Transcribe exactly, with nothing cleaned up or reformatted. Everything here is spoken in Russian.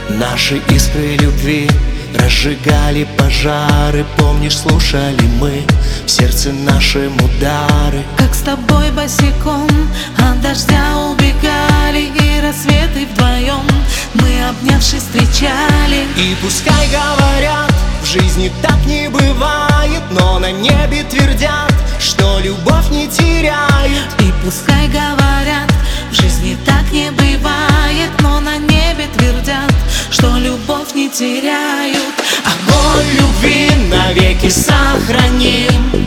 Наши искры любви разжигали пожары. Помнишь, слушали мы в сердце нашем удары. Как с тобой босиком от дождя убегали, и рассветы вдвоем мы, обнявшись, встречали. И пускай говорят, в жизни так не бывает, но на небе твердят, что любовь не теряют. И пускай говорят, в жизни так не бывает, но на небе твердят, что любовь не теряют. Огонь любви навеки сохраним.